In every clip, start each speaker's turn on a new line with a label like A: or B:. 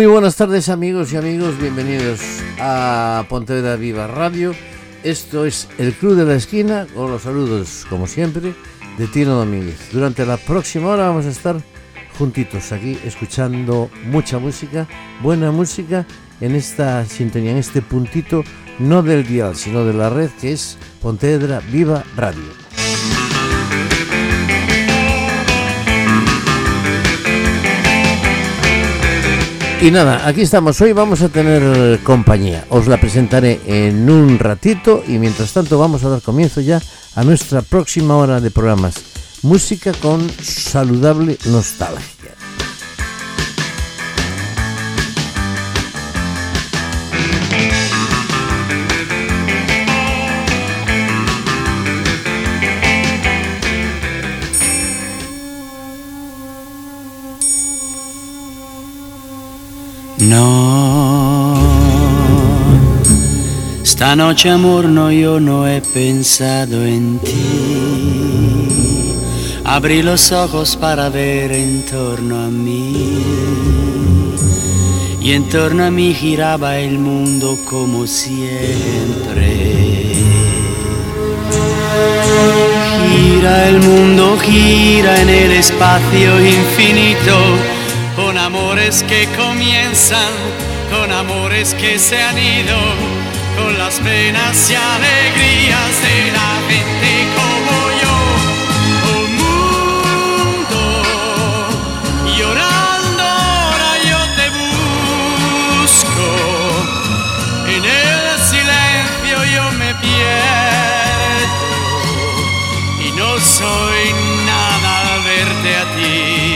A: Muy buenas tardes, amigos y amigos, bienvenidos a Pontevedra Viva Radio. Esto es el Club de la Esquina, con los saludos, como siempre, de Tino Domínguez. Durante la próxima hora vamos a estar juntitos aquí, escuchando mucha música, buena música, en esta sintonía, en este puntito, no del dial, sino de la red, que es Pontevedra Viva Radio. Y nada, aquí estamos. Hoy vamos a tener compañía. Os la presentaré en un ratito y mientras tanto vamos a dar comienzo ya a nuestra próxima hora de programas. Música con saludable nostalgia.
B: No, esta noche amor no, yo no he pensado en ti. Abrí los ojos para ver en torno a mí y en torno a mí giraba el mundo como siempre. Gira el mundo, gira en el espacio infinito, con amores que comienzan, con amores que se han ido, con las penas y alegrías de la gente como yo. Oh mundo, llorando ahora yo te busco, en el silencio yo me pierdo y no soy nada al verte a ti.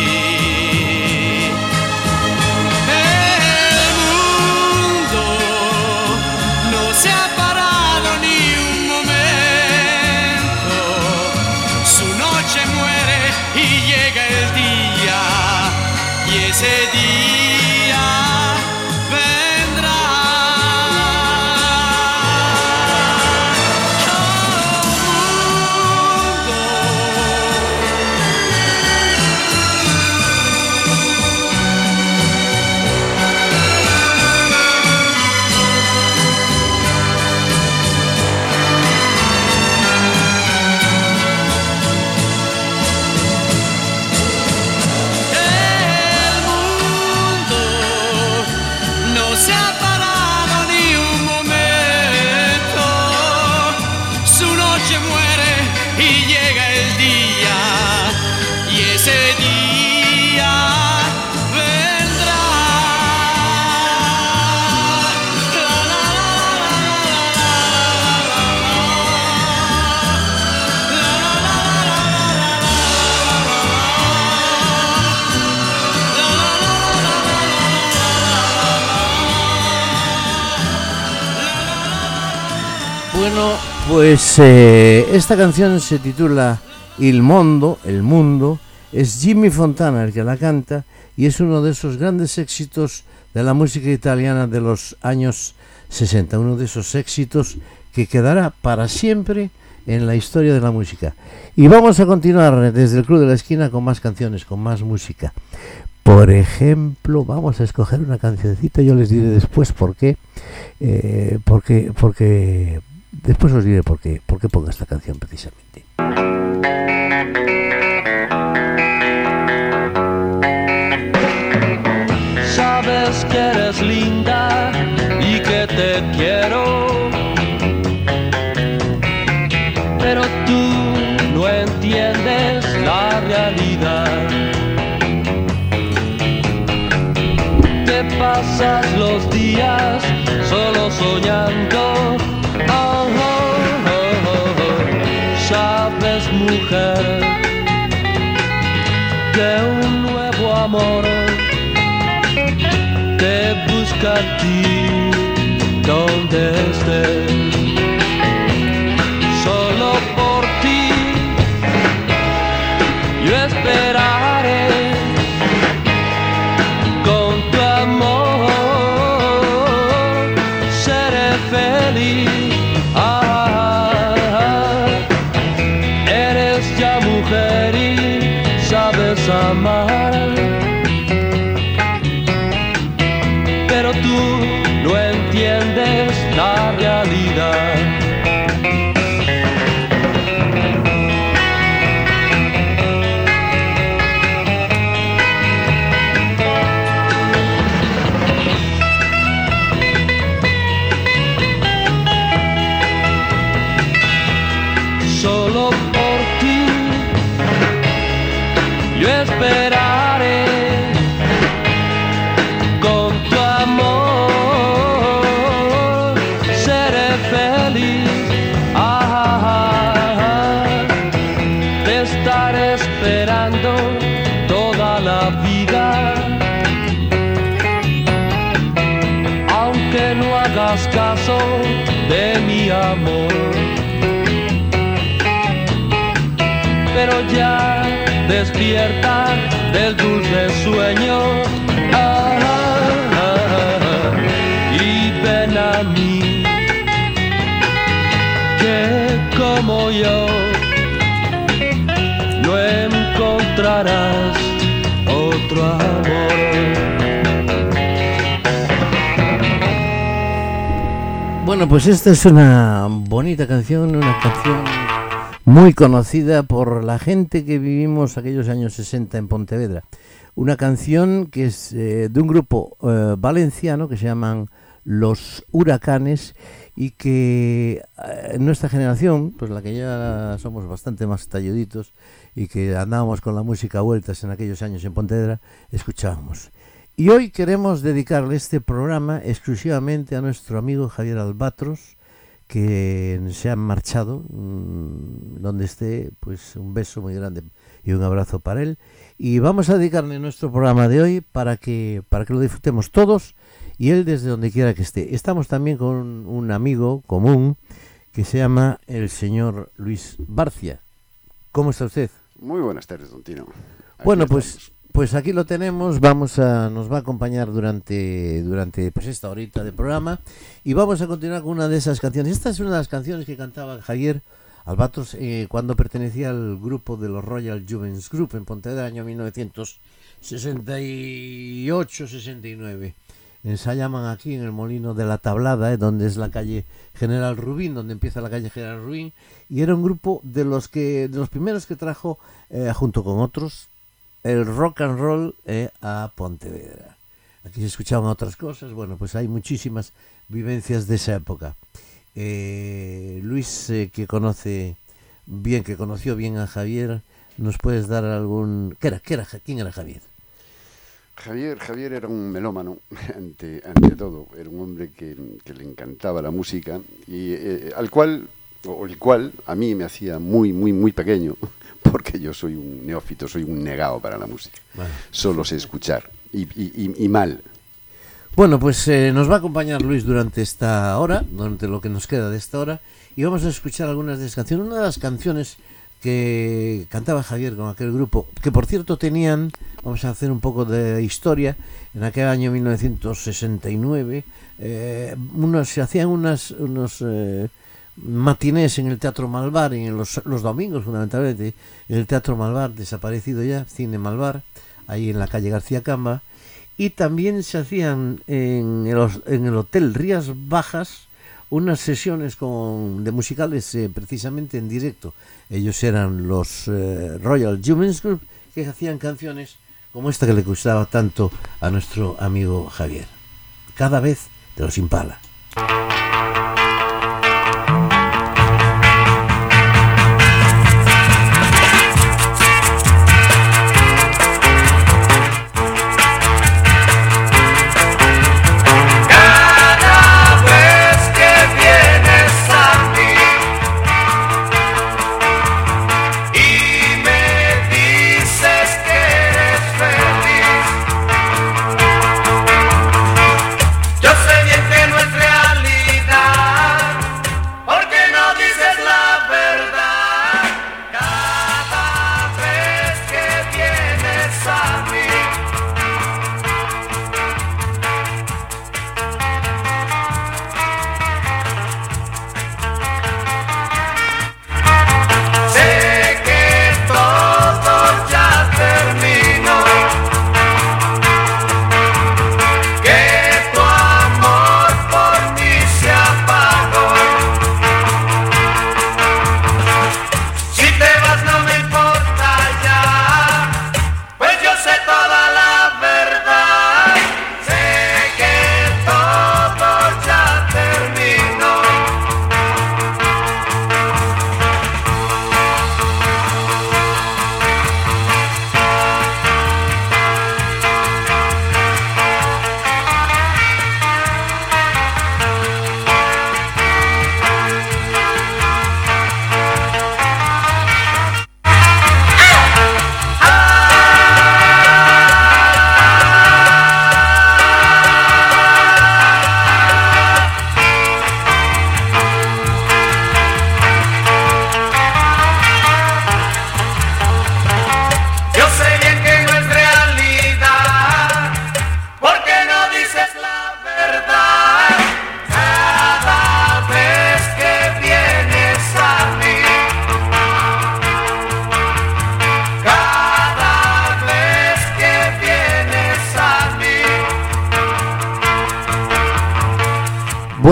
B: Ese día vendrá.
A: Bueno, pues esta canción se titula Il Mondo, El Mundo. Es Jimmy Fontana el que la canta y es uno de esos grandes éxitos de la música italiana de los años 60, uno de esos éxitos que quedará para siempre en la historia de la música. Y vamos a continuar desde el Club de la Esquina con más canciones, con más música. Por ejemplo, vamos a escoger una cancioncita, yo les diré después por qué, porque después os diré por qué pongo esta canción precisamente.
C: Sabes que eres linda y que te quiero, pero tú no entiendes la realidad. Te pasas los días solo soñando. Oh, oh, oh, oh, oh. Sabes, mujer, de un nuevo amor te busca a ti donde estés. Solo por ti yo esperaré. Con tu amor seré feliz. Eres ya mujer y sabes amar. vaso de mi amor. Pero ya despierta del dulce sueño, y ven a mí, que como yo no encontrarás otro amor.
A: Bueno, pues esta es una bonita canción, una canción muy conocida por la gente que vivimos aquellos años 60 en Pontevedra. Una canción que es de un grupo valenciano que se llaman Los Huracanes, y que en nuestra generación, pues la que ya somos bastante más talluditos y que andábamos con la música a vueltas en aquellos años en Pontevedra, escuchábamos. Y hoy queremos dedicarle este programa exclusivamente a nuestro amigo Javier Albatros, que se ha marchado, donde esté, pues un beso muy grande y un abrazo para él. Y vamos a dedicarle nuestro programa de hoy para que lo disfrutemos todos, y él desde donde quiera que esté. Estamos también con un amigo común que se llama el señor Luis Barcia. ¿Cómo está usted?
D: Muy buenas tardes, don Tino.
A: Bueno, pues aquí lo tenemos. Nos va a acompañar durante pues esta horita de programa, y vamos a continuar con una de esas canciones. Esta es una de las canciones que cantaba Javier Albatros cuando pertenecía al grupo de los Royal Juvens Group en Pontevedra, año 1968-69. Ensayaban aquí en el Molino de la Tablada, donde es la calle General Rubín, donde empieza la calle General Rubín, y era un grupo de los primeros que trajo, junto con otros, el rock and roll a Pontevedra. Aquí se escuchaban otras cosas. Bueno, pues hay muchísimas vivencias de esa época. Luis, que conoció bien a Javier, ¿nos puedes dar algún... ¿Quién era Javier?
D: Javier era un melómano, ante todo. Era un hombre que le encantaba la música, y el cual a mí me hacía muy, muy, muy pequeño, porque yo soy un neófito, soy un negado para la música. Vale. Solo sé escuchar, y mal.
A: Bueno, pues nos va a acompañar Luis durante esta hora, durante lo que nos queda de esta hora, y vamos a escuchar algunas de las canciones. Una de las canciones que cantaba Javier con aquel grupo, que por cierto tenían, vamos a hacer un poco de historia, en aquel año 1969, se hacían unos matinés en el Teatro Malvar, en los domingos fundamentalmente, en el Teatro Malvar, desaparecido ya, Cine Malvar, ahí en la calle García Camba, y también se hacían en el Hotel Rías Bajas unas sesiones de musicales precisamente en directo. Ellos eran los Royal Juvens Group, que hacían canciones como esta que le gustaba tanto a nuestro amigo Javier, Cada vez de los Impala.
E: Yo sé bien que nuestra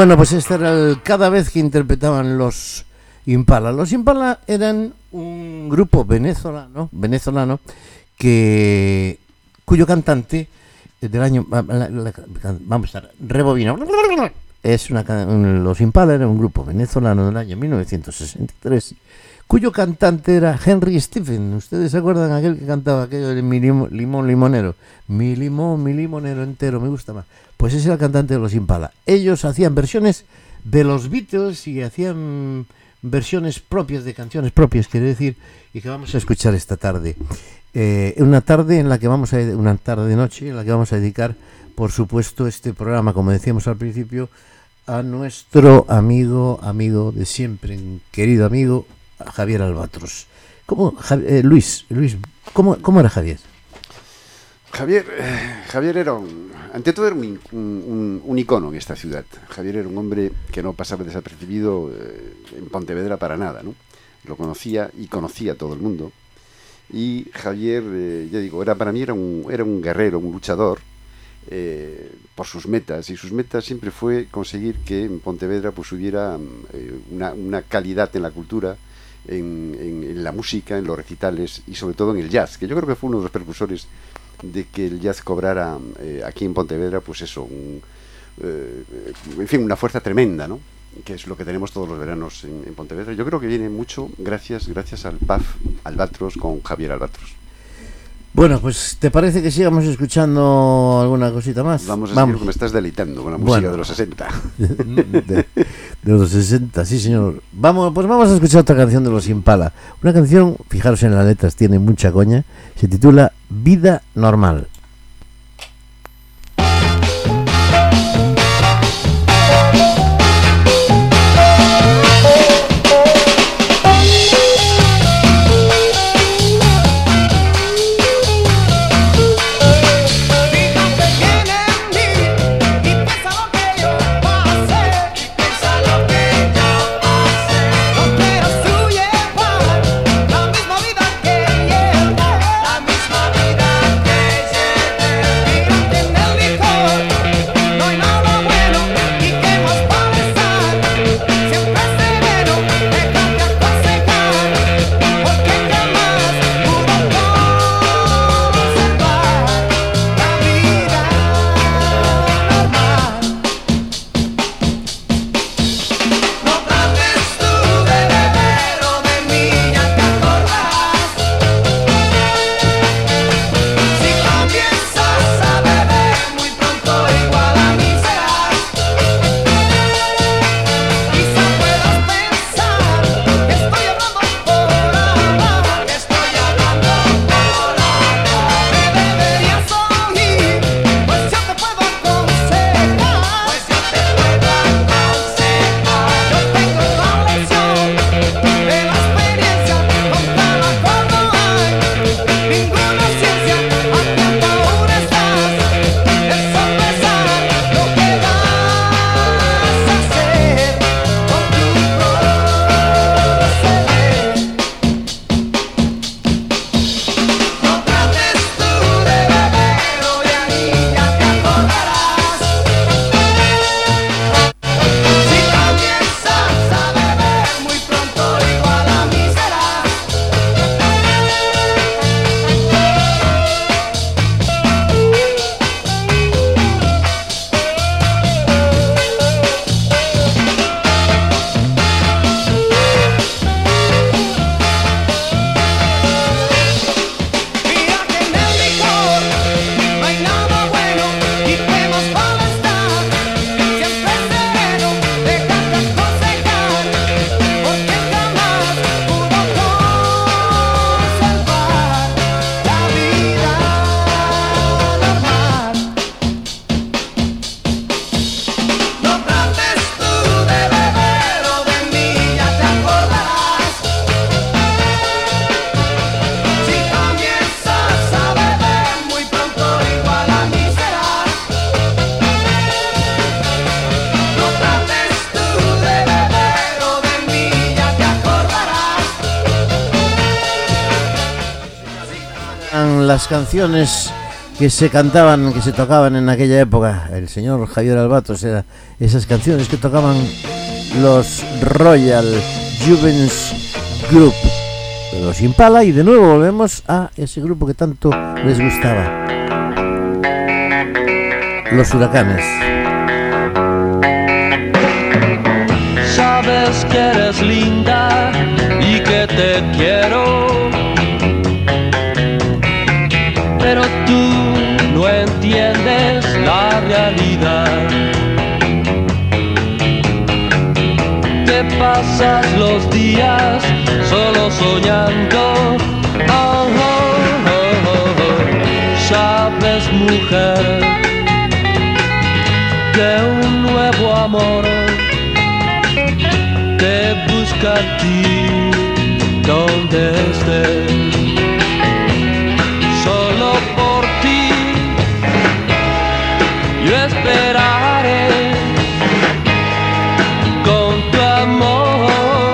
A: Bueno, pues este era cada vez que interpretaban los Impala. Los Impala eran un grupo venezolano cuyo cantante del año... vamos a rebobinar. Los Impala era un grupo venezolano del año 1963, cuyo cantante era Henry Stephen. ¿Ustedes se acuerdan aquel que cantaba aquello de mi limón limonero? Mi limonero entero, me gusta más. Pues ese era el cantante de los Impala. Ellos hacían versiones de los Beatles y hacían versiones propias de canciones propias, quiere decir, y que vamos a escuchar esta tarde. Una tarde de noche en la que vamos a dedicar, por supuesto, este programa, como decíamos al principio, a nuestro amigo de siempre, querido amigo, Javier Albatros. Luis, ¿cómo era Javier?
D: Javier era ante todo era un icono en esta ciudad. Javier era un hombre que no pasaba desapercibido en Pontevedra para nada, ¿no? Lo conocía y conocía a todo el mundo. Y Javier, ya digo, para mí era un guerrero, un luchador por sus metas, y sus metas siempre fue conseguir que en Pontevedra pues hubiera una calidad en la cultura, en la música, en los recitales y sobre todo en el jazz, que yo creo que fue uno de los precursores de que el jazz cobrara aquí en Pontevedra, pues eso, en fin, una fuerza tremenda, ¿no? Que es lo que tenemos todos los veranos en Pontevedra. Yo creo que viene mucho gracias al PAF Albatros con Javier Albatros. Bueno, pues ¿te parece que sigamos escuchando alguna cosita más? Vamos a seguir, que me estás deleitando con la música de los 60.
A: de los 60, sí señor. Vamos a escuchar otra canción de los Impala. Una canción, fijaros en las letras, tiene mucha coña. Se titula Vida Normal. Las canciones que se cantaban, que se tocaban en aquella época. El señor Javier Albatros, era esas canciones que tocaban los Royal Juvens Group, los Impala, y de nuevo volvemos a ese grupo que tanto les gustaba, los Huracanes.
C: Sabes que eres linda y que te quiero, pero tú no entiendes la realidad. Te pasas los días solo soñando. Oh, oh, oh, oh. Sabes, mujer, que un nuevo amor te busca a ti donde estés. Solo por ti yo esperaré. Con tu amor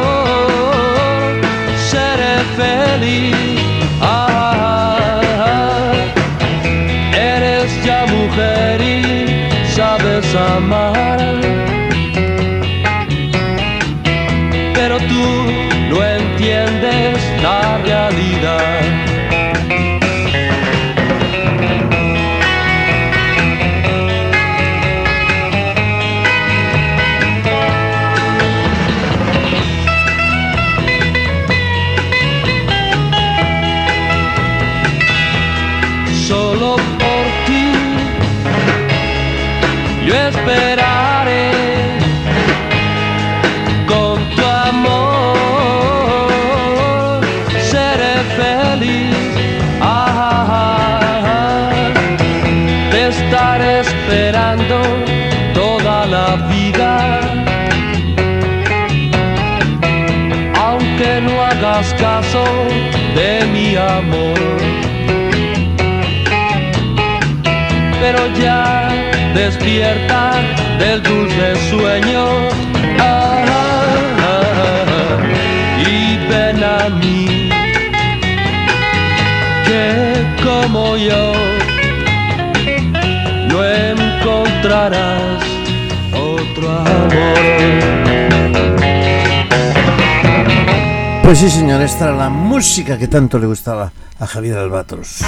C: seré feliz. Eres ya mujer y sabes amar, pero tú no entiendes la realidad. Solo por ti yo esperaré. Con tu amor seré feliz. Te estaré esperando toda la vida, aunque no hagas caso de mi amor. Pero ya despierta del dulce sueño, y ven a mí, que como yo no encontrarás otro amor.
A: Pues sí, señor, esta era la música que tanto le gustaba a Javier Albatros.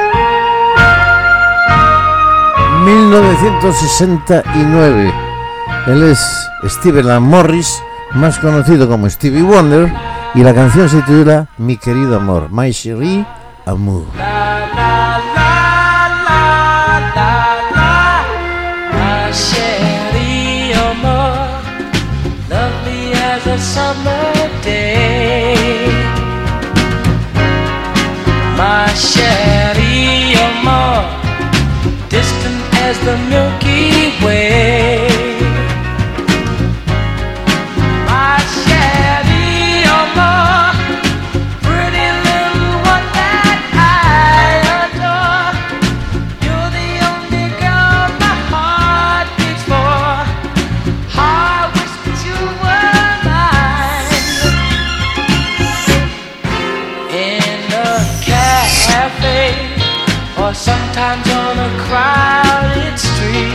A: 1969. Él es Stephen Morris, más conocido como Stevie Wonder, y la canción se titula Mi querido amor, My Chérie Amour.
E: My chérie amour, lovely as a summer day. My chérie amour, distant as the Milky Way. My chérie amour, pretty little one that I adore. You're the only girl my heart beats for. I wish that you were mine. In a cafe, or sometimes on a crowded street,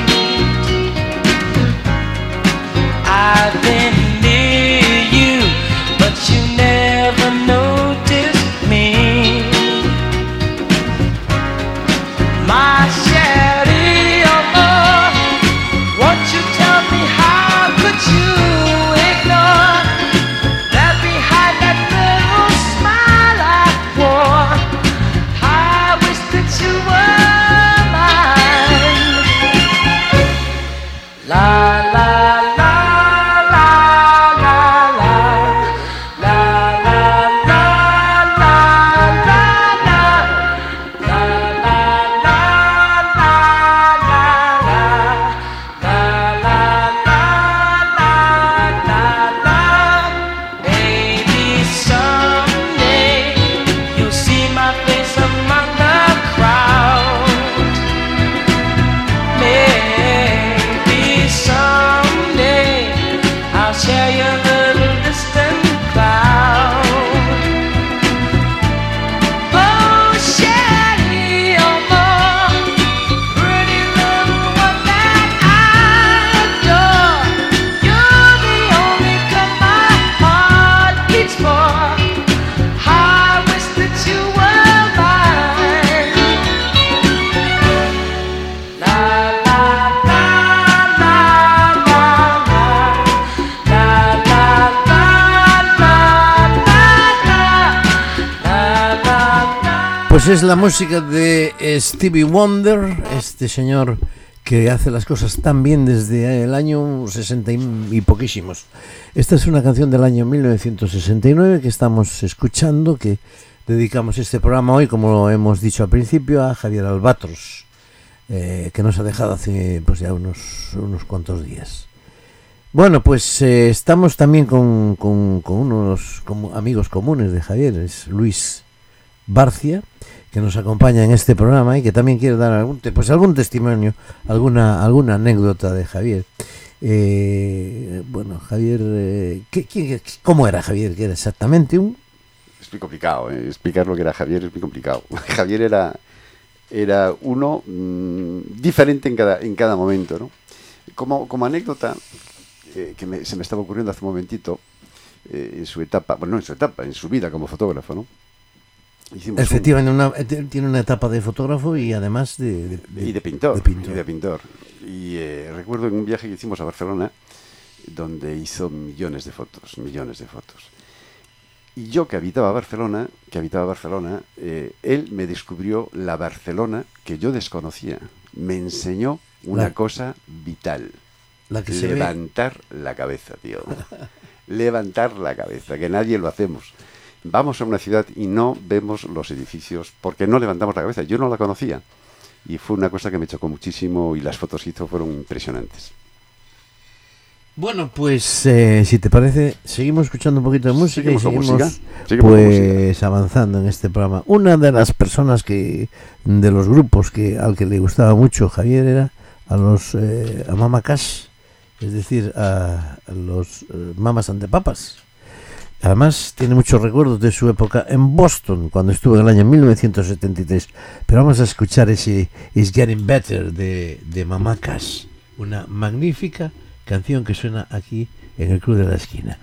A: Pues es la música de Stevie Wonder, este señor que hace las cosas tan bien desde el año 60 y poquísimos. Esta es una canción del año 1969 que estamos escuchando, que dedicamos este programa hoy, como hemos dicho al principio, a Javier Albatros, que nos ha dejado hace pues ya unos cuantos días. Bueno, pues estamos también con unos amigos comunes de Javier, es Luis Barcia, que nos acompaña en este programa y que también quiere dar algún testimonio, alguna anécdota de Javier. Bueno, Javier, ¿cómo era Javier? ¿Qué era exactamente un...?
D: Es muy complicado, explicar lo que era Javier es muy complicado. Javier era uno diferente en cada momento, ¿no? Como anécdota, se me estaba ocurriendo hace un momentito, en su vida como fotógrafo, ¿no?
A: Efectivamente, tiene una etapa de fotógrafo y además de
D: pintor. Y recuerdo en un viaje que hicimos a Barcelona, donde hizo millones de fotos. Y yo que habitaba Barcelona, él me descubrió la Barcelona que yo desconocía. Me enseñó una cosa vital. Levantar la cabeza, tío. Levantar la cabeza, que nadie lo hacemos. Vamos a una ciudad y no vemos los edificios porque no levantamos la cabeza. Yo no la conocía y fue una cosa que me chocó muchísimo y las fotos que hizo fueron impresionantes.
A: Bueno, pues si te parece, seguimos escuchando un poquito de música y seguimos avanzando en este programa. Una de las personas de los grupos al que le gustaba mucho Javier era a Mama Cash, es decir, a los Mamas and the Papas. Además, tiene muchos recuerdos de su época en Boston, cuando estuvo en el año 1973. Pero vamos a escuchar ese It's Getting Better de Mama Cash, una magnífica canción que suena aquí en el Club de la Esquina.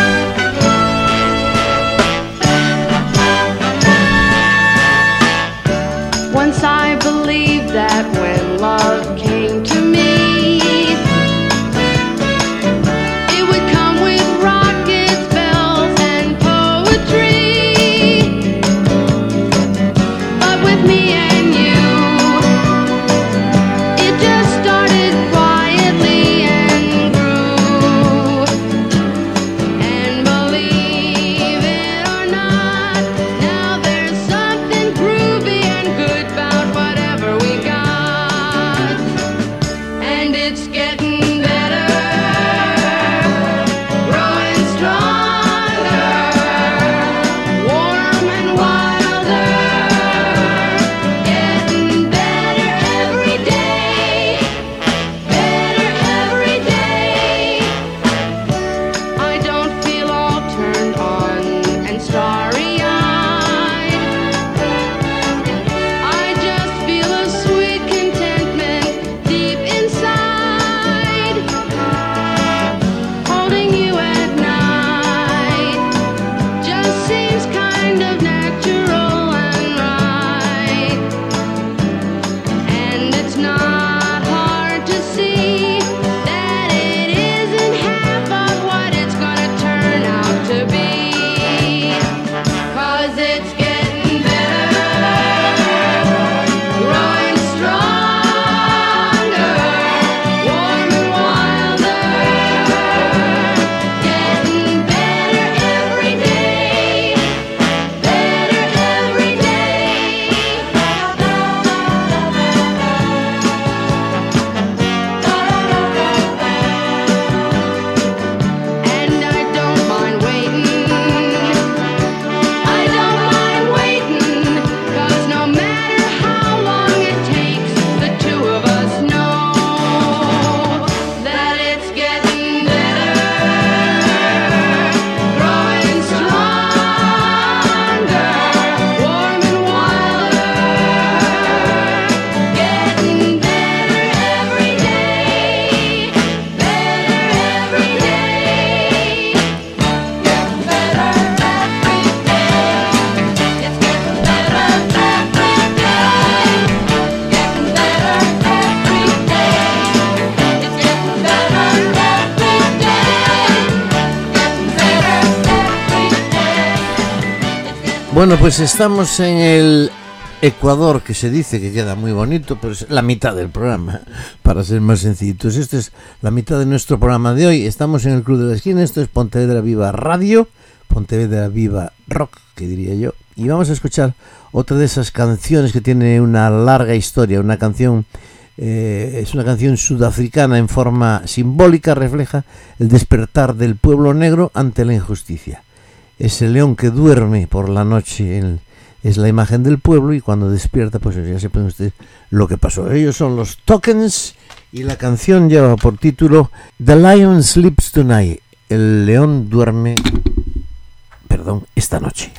F: Once I believed that when love came to me,
A: Bueno, pues estamos en el Ecuador, que se dice que queda muy bonito, pero es la mitad del programa, para ser más sencillitos. Esta es la mitad de nuestro programa de hoy. Estamos en el Club de la Esquina, esto es Pontevedra Viva Radio, Pontevedra Viva Rock, que diría yo. Y vamos a escuchar otra de esas canciones que tiene una larga historia, una canción... es una canción sudafricana en forma simbólica, refleja el despertar del pueblo negro ante la injusticia. Ese león que duerme por la noche es la imagen del pueblo, y cuando despierta, pues ya se pueden ustedes lo que pasó. Ellos son los Tokens y la canción lleva por título The Lion Sleeps Tonight. El león duerme, esta noche.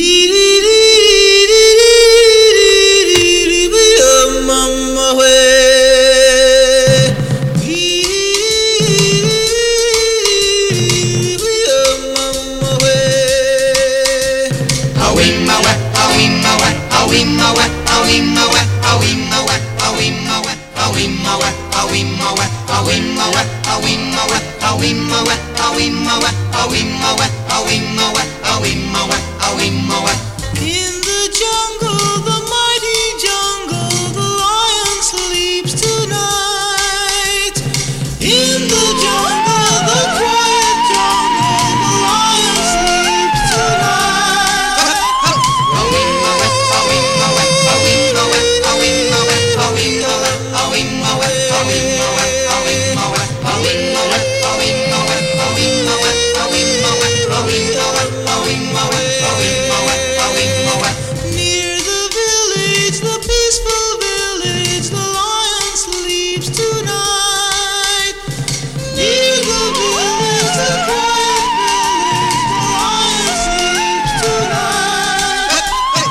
G: In the jungle, the mighty jungle, the lion sleeps tonight. In the jungle, the quiet jungle, the lion sleeps tonight. Near the village, the peaceful village, the lion sleeps tonight. Near the village, the quiet village, the lion sleeps tonight.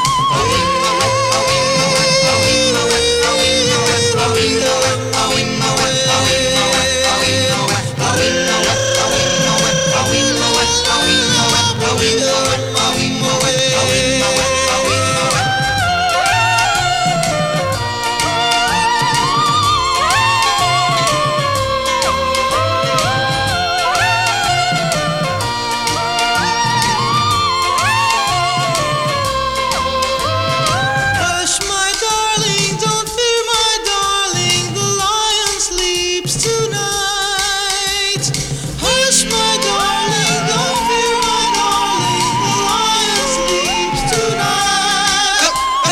G: Hush, my darling, don't fear, my darling, the lion sleeps tonight. Hush, my darling, don't fear, my darling, the lion sleeps tonight.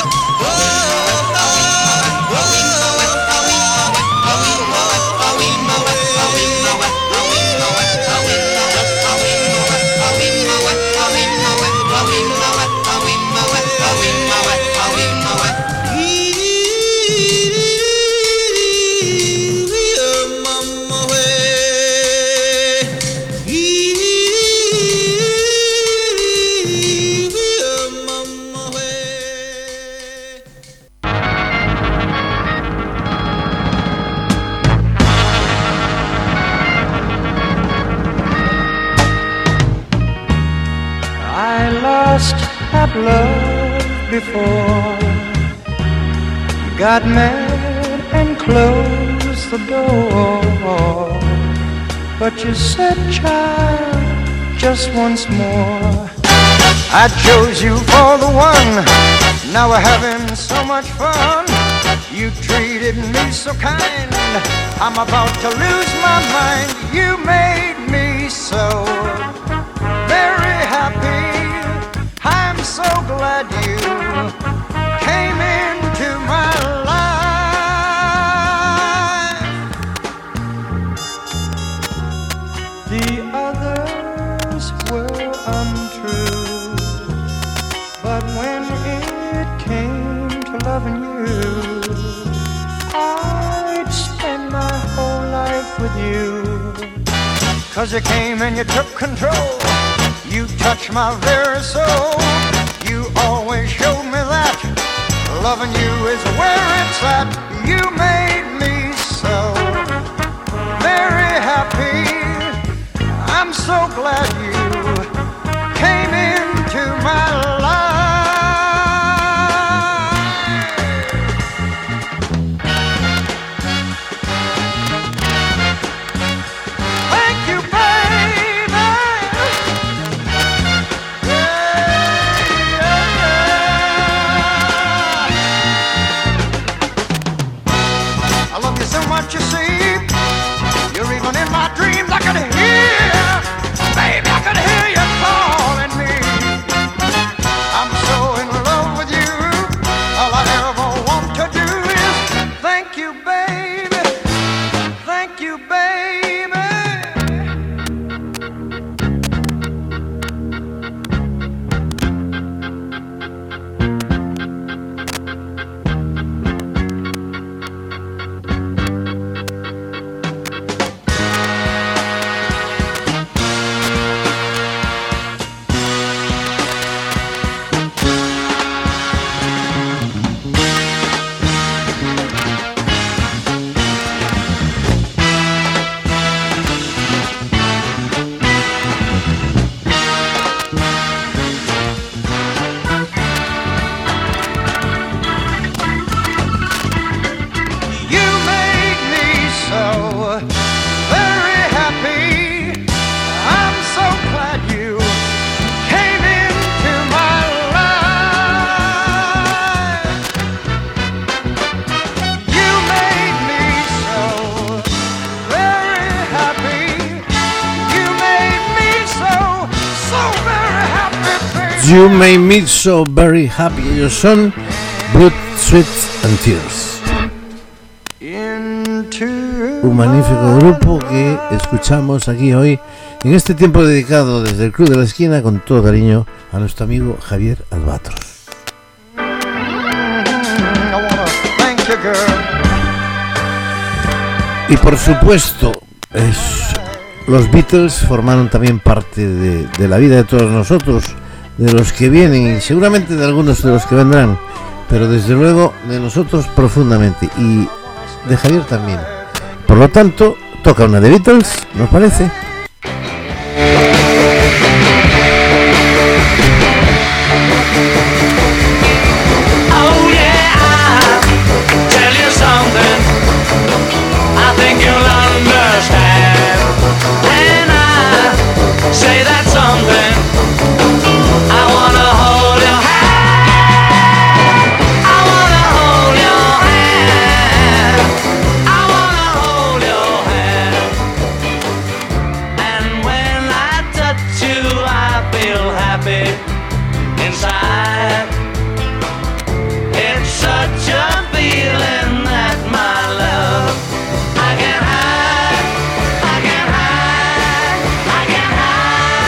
C: I lost that love before. Got mad and closed the door. But you said, child, just once more. I chose you for the one. Now we're having so much fun. You treated me so kind. I'm about to lose my mind. You made me so very happy. I'm so glad you came into my life. The others were untrue, but when it came to loving you, I'd spend my whole life with you. 'Cause you came and you took control. You touched my very soul. You always showed me that loving you is where it's at. You made me so very happy. I'm so glad you came into my life. Thank you, baby. Yeah, yeah, yeah.
A: You Made Me So Very Happy. Ellos son Blood, Sweat and Tears. Un magnífico grupo que escuchamos aquí hoy en este tiempo dedicado desde el Club de la Esquina con todo cariño a nuestro amigo Javier Albatros. Y por supuesto, los Beatles formaron también parte de la vida de todos nosotros, de los que vienen y seguramente de algunos de los que vendrán, pero desde luego de nosotros profundamente y de Javier también. Por lo tanto, toca una de Beatles, ¿nos parece?
E: Say that something. I wanna hold your hand. I wanna hold your hand. I wanna hold your hand. And when I touch you, I feel happy inside. It's such a feeling that my love I can't hide. I can't hide. I can't hide.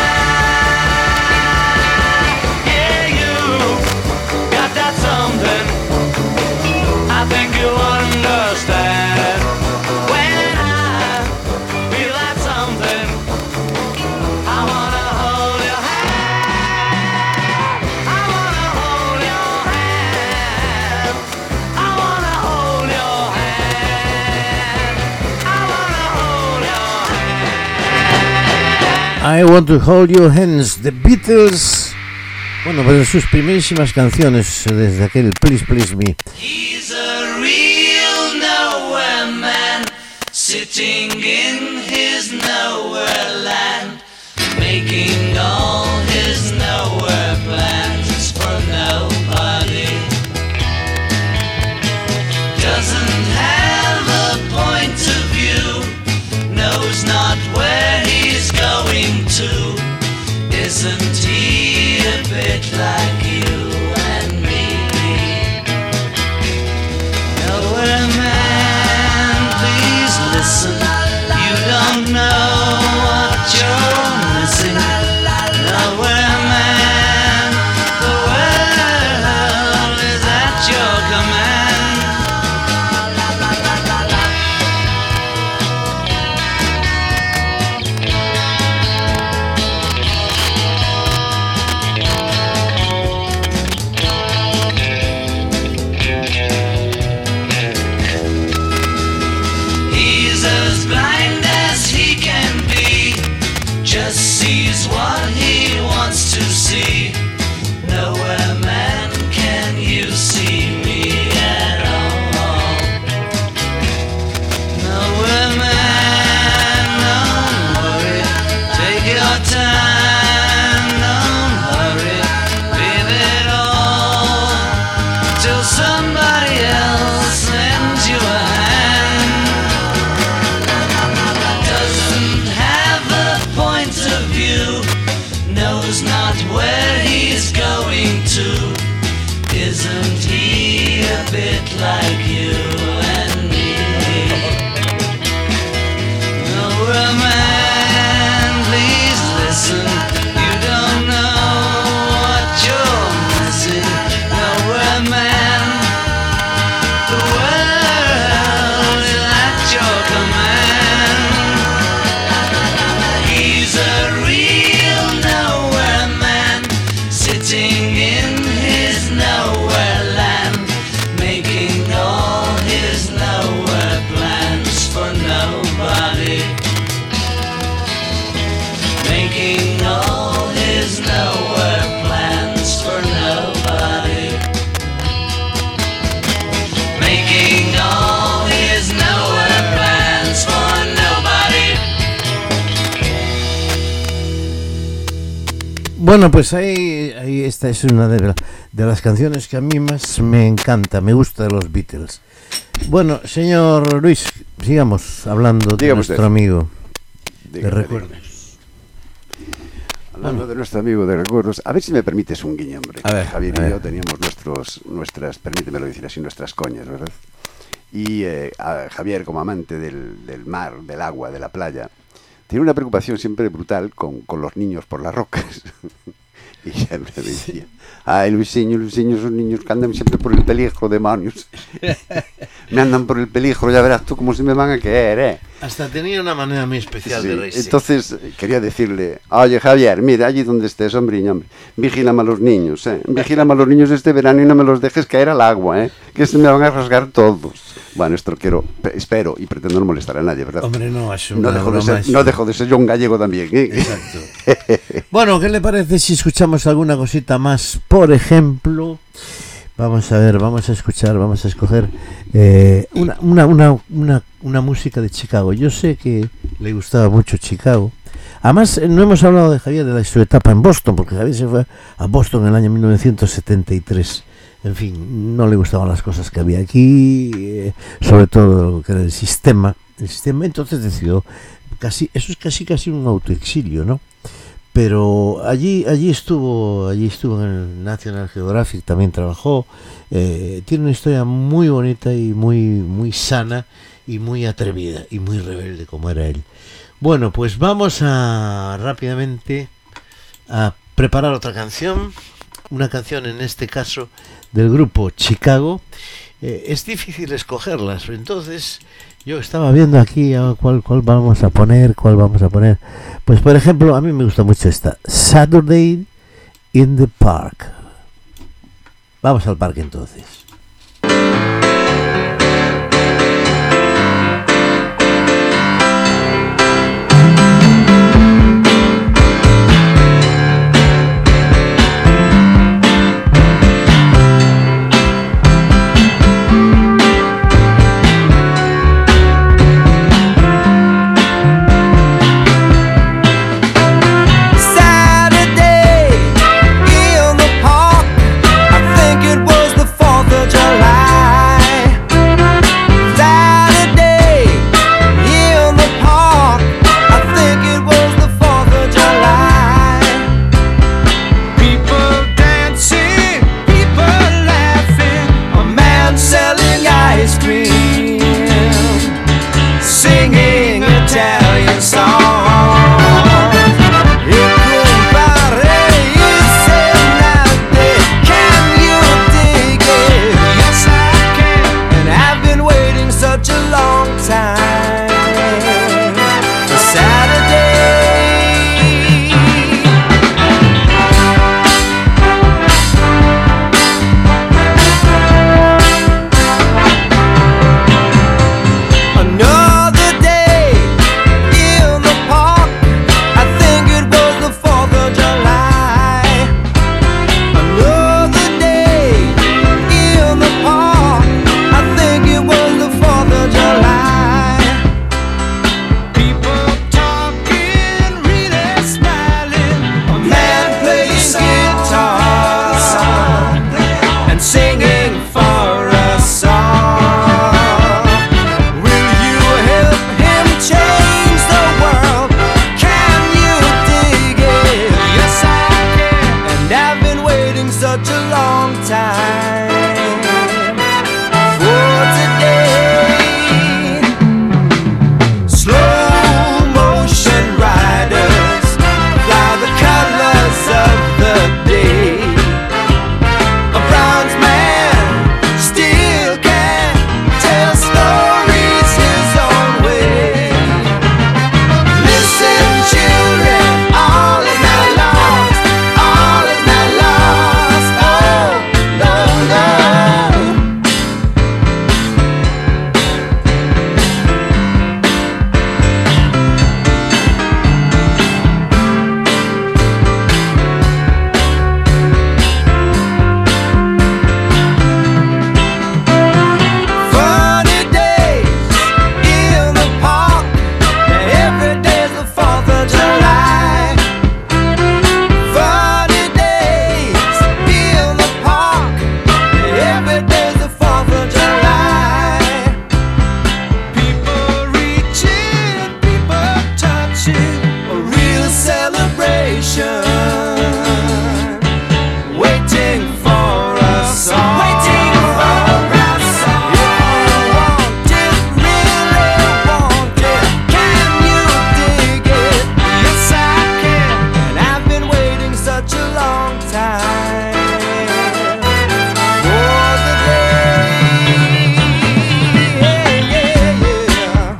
E: I think you understand. When I feel that something, I wanna hold your hand. I wanna hold your hand. I wanna hold your hand. I wanna hold your hand.
A: I Want to Hold Your Hands, The Beatles. Bueno, pues sus primerísimas canciones desde aquel Please Please Me.
E: He's a real nowhere man, sitting in his nowhere land, making all his nowhere plans for nobody. Doesn't have a point of view, knows not where he's going to. Isn't he a bit like you and me? Nowhere man, please listen. You don't know what you're missing. Nowhere man, the world is at your command. He's as blind as he can be, just sees what he wants to see. Nowhere man, can you see me at all? Nowhere man, don't worry, take your time, don't hurry, leave it all till somebody else lends you a hand. Doesn't have a point of view, knows not where he's going to. Isn't he a bit like you and me? Nowhere man, please listen. You don't know what you're missing. Nowhere man, the world is at your command. He's a real nowhere man, sitting in his nowhere land, making all his nowhere plans for nobody. Making all his nowhere plans for nobody. Making all his nowhere plans for nobody.
A: Bueno, pues ahí esta es una de las canciones que a mí más me encanta, me gusta de los Beatles. Bueno, señor Luis, sigamos hablando de
D: Dígame
A: nuestro
D: usted.
A: amigo.
D: Dígame,
A: recuerdo.
D: dígame. Hablando de nuestro amigo de recuerdos, a ver si me permites un guiño, hombre.
A: A ver,
D: Javier
A: a
D: y
A: ver.
D: yo teníamos nuestras, permítemelo decir así, nuestras coñas, ¿verdad? Y a Javier, como amante del mar, del agua, de la playa, tiene una preocupación siempre brutal con los niños por las rocas. Y siempre me decía, ay, Luisinho, esos niños que andan siempre por el peligro, demonios. Me andan por el peligro, ya verás tú cómo se me van a caer, ¿eh?
A: Hasta tenía una manera muy especial
D: Sí,
A: de reírse.
D: entonces quería decirle, oye Javier, mira, allí donde estés, hombre, vigílame a los niños, vigílame a los niños este verano y no me los dejes caer al agua, que se me van a rasgar todos. Bueno, esto espero y pretendo no molestar a nadie, ¿verdad?
A: Hombre, no, es
D: No dejo de ser yo un gallego también,
A: Exacto. Bueno, ¿qué le parece si escuchamos alguna cosita más? Por ejemplo, vamos a ver, vamos a escoger una música de Chicago. Yo sé que le gustaba mucho Chicago. Además, no hemos hablado de Javier de su etapa en Boston, porque Javier se fue a Boston en el año 1973. En fin, no le gustaban las cosas que había aquí, sobre todo lo que era el sistema. Entonces decidió, eso es casi un autoexilio, ¿no? Pero allí estuvo en el National Geographic, también trabajó. Tiene una historia muy bonita y muy sana y muy atrevida y muy rebelde como era él. Bueno, pues vamos rápidamente a preparar otra canción, una canción en este caso del grupo Chicago. Es difícil escogerlas, entonces yo estaba viendo aquí cuál vamos a poner. Pues por ejemplo, a mí me gusta mucho esta, Saturday in the Park. Vamos al parque entonces.
H: Saturday in the park, I think it was the 4th of such a long time for the day. Yeah, yeah, yeah.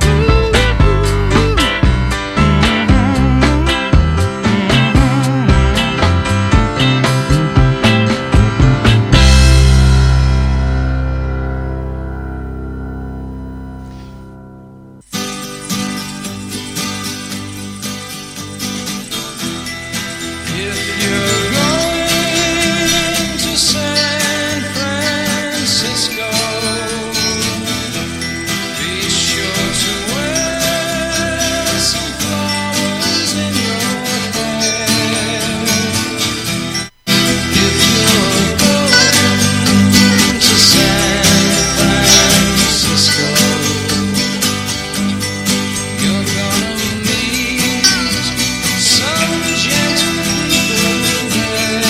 G: If you're going to San Francisco, be sure to wear some flowers in your hair. If you're going to San Francisco, you're gonna meet some gentle people there.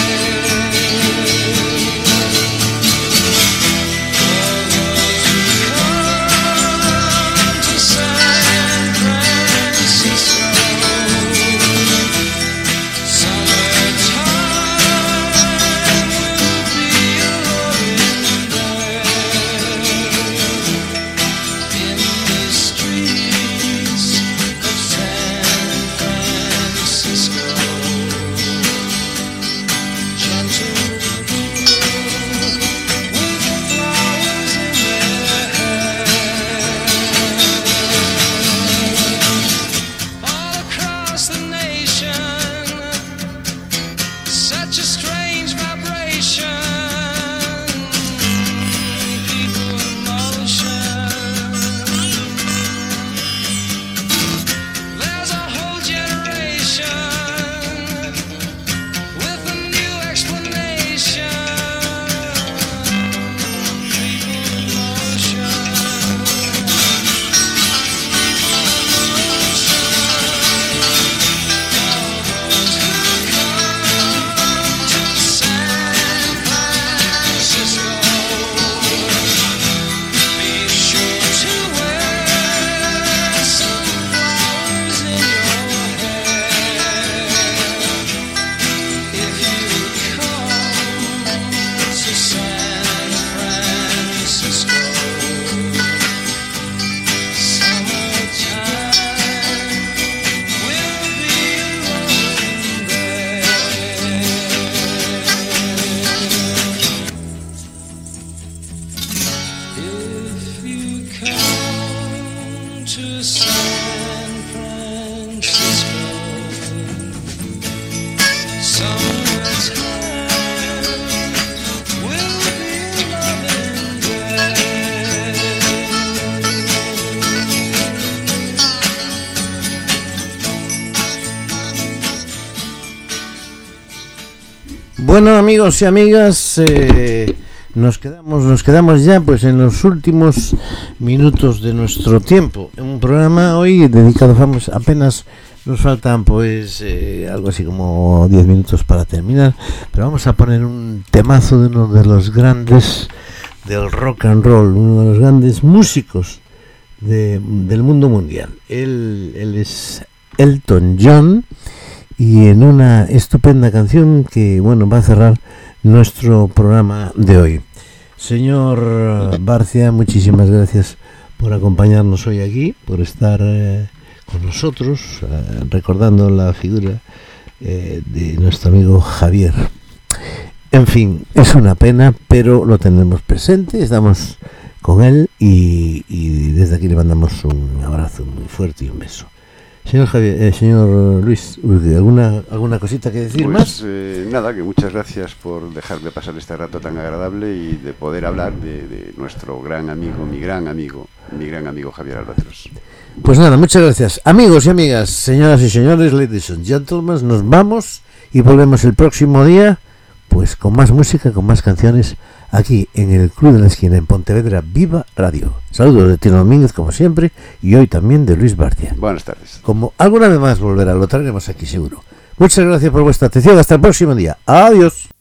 G: For those who come to San Francisco, summertime will be a-rolling there. In the streets of San Francisco, gentle people with flowers in their hair. All across the nation, such a strange vibration. People in motion. There's a whole generation with a new explanation. People in motion. Be sure to wear some flowers in your hair. If you come to San Francisco, summertime will be rolling there. If you come to San Francisco, summertime will be loving there.
A: Bueno, amigos y amigas, nos quedamos ya pues en los últimos minutos de nuestro tiempo. Un programa hoy dedicado, vamos, apenas nos faltan pues algo así como 10 minutos para terminar, pero vamos a poner un temazo de uno de los grandes del rock and roll, uno de los grandes músicos del mundo mundial. Él es Elton John, y en una estupenda canción que, bueno, va a cerrar nuestro programa de hoy. Señor Barcia, muchísimas gracias por acompañarnos hoy aquí, por estar con nosotros, recordando la figura de nuestro amigo Javier. En fin, es una pena, pero lo tenemos presente, estamos con él y desde aquí le mandamos un abrazo muy fuerte y un beso. Señor Javier, señor Luis, ¿alguna cosita que decir más?
D: Nada, que muchas gracias por dejarme pasar este rato tan agradable y de poder hablar de nuestro gran amigo, mi gran amigo Javier Albatros.
A: Pues nada, muchas gracias. Amigos y amigas, señoras y señores, ladies and gentlemen, nos vamos y volvemos el próximo día, pues con más música, con más canciones, aquí en el Club de la Esquina, en Pontevedra Viva Radio. Saludos de Tino Domínguez, como siempre, y hoy también de Luis Barcia.
D: Buenas tardes.
A: Como alguna vez más volverá, lo traeremos aquí seguro. Muchas gracias por vuestra atención. Hasta el próximo día. Adiós.